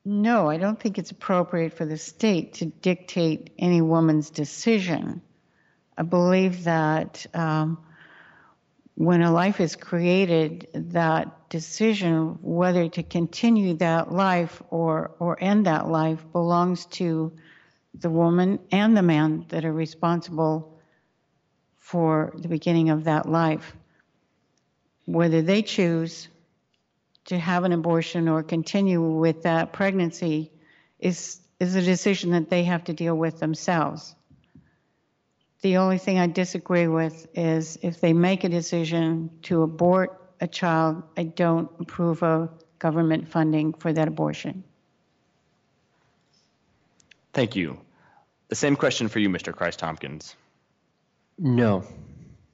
No, I don't think it's appropriate for the state to dictate any woman's decision. I believe that when a life is created, that decision, whether to continue that life or end that life, belongs to the woman and the man that are responsible for the beginning of that life. Whether they choose to have an abortion or continue with that pregnancy is a decision that they have to deal with themselves. The only thing I disagree with is if they make a decision to abort a child, I don't approve of government funding for that abortion. Thank you. The same question for you, Mr. Christ-Tompkins. No.